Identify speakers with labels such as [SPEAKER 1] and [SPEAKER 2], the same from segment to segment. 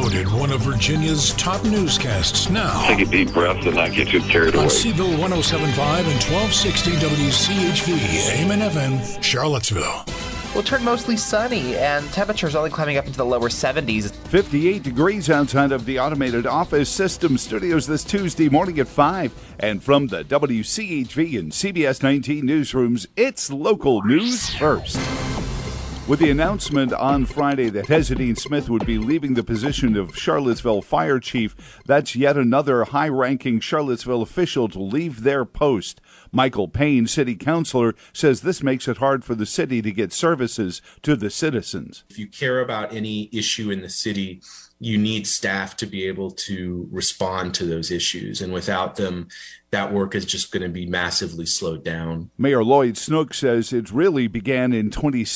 [SPEAKER 1] Voted one of Virginia's top newscasts now.
[SPEAKER 2] Take a deep breath and not get too carried away.
[SPEAKER 1] On Seville 107.5 and 1260 WCHV, AM and FM, Charlottesville.
[SPEAKER 3] Will turn mostly sunny and temperatures only climbing up into the lower 70s.
[SPEAKER 4] 58 degrees outside of the Automated Office System Studios this Tuesday morning at 5. And from the WCHV and CBS 19 newsrooms, it's local news first. With the announcement on Friday that Hezadine Smith would be leaving the position of Charlottesville Fire Chief, that's yet another high-ranking Charlottesville official to leave their post. Michael Payne, city councilor, says this makes it hard for the city to get services to the citizens.
[SPEAKER 5] If you care about any issue in the city, you need staff to be able to respond to those issues. And without them, that work is just going to be massively slowed down.
[SPEAKER 4] Mayor Lloyd Snook says it really began in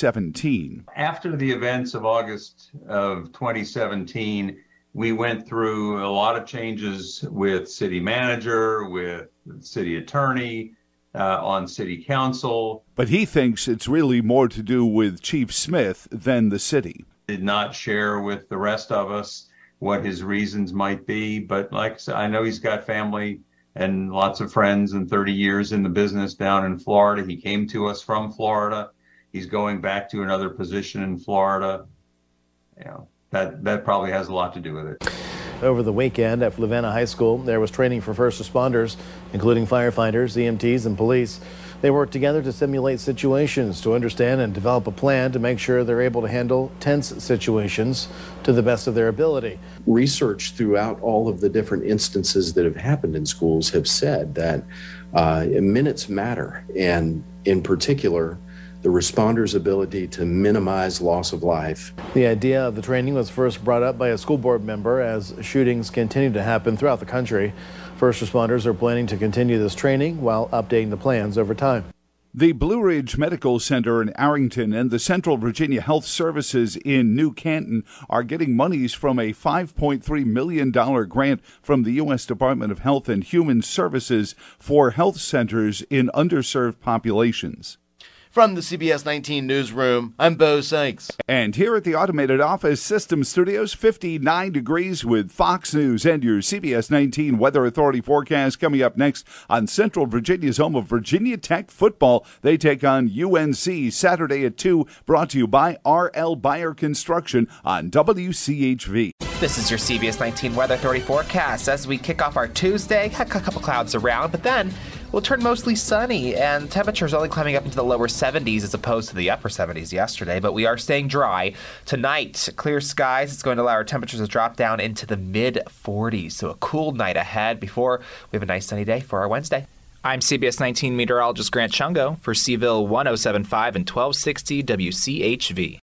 [SPEAKER 4] 2017.
[SPEAKER 6] After the events of August of 2017, we went through a lot of changes with city manager, with city attorney, on city council.
[SPEAKER 4] But he thinks it's really more to do with Chief Smith than the city.
[SPEAKER 6] Did not share with the rest of us what his reasons might be, but like I said, I know he's got family and lots of friends and 30 years in the business down in Florida. He came to us from Florida. He's going back to another position in Florida. You know, that probably has a lot to do with it.
[SPEAKER 7] Over the weekend at Flavanna High School, there was training for first responders, including firefighters, EMTs, and police. They work together to simulate situations, to understand and develop a plan to make sure they're able to handle tense situations to the best of their ability.
[SPEAKER 8] Research throughout all of the different instances that have happened in schools have said that minutes matter, and in particular, the responders' ability to minimize loss of life.
[SPEAKER 7] The idea of the training was first brought up by a school board member as shootings continue to happen throughout the country. First responders are planning to continue this training while updating the plans over time.
[SPEAKER 4] The Blue Ridge Medical Center in Arrington and the Central Virginia Health Services in New Canton are getting monies from a $5.3 million grant from the U.S. Department of Health and Human Services for health centers in underserved populations.
[SPEAKER 9] From the CBS 19 newsroom, I'm Bo Sykes.
[SPEAKER 4] And here at the Automated Office System Studios, 59 degrees with Fox News and your CBS 19 Weather Authority forecast coming up next on Central Virginia's home of Virginia Tech football. They take on UNC Saturday at 2, brought to you by R.L. Buyer Construction on WCHV.
[SPEAKER 3] This is your CBS 19 Weather Authority forecast. As we kick off our Tuesday, a couple clouds around, but then we'll turn mostly sunny, and temperatures only climbing up into the lower 70s as opposed to the upper 70s yesterday, but we are staying dry. Tonight, clear skies. It's going to allow our temperatures to drop down into the mid-40s, so a cool night ahead before we have a nice sunny day for our Wednesday.
[SPEAKER 10] I'm CBS 19 meteorologist Grant Chungo for Seville 107.5 and 1260 WCHV.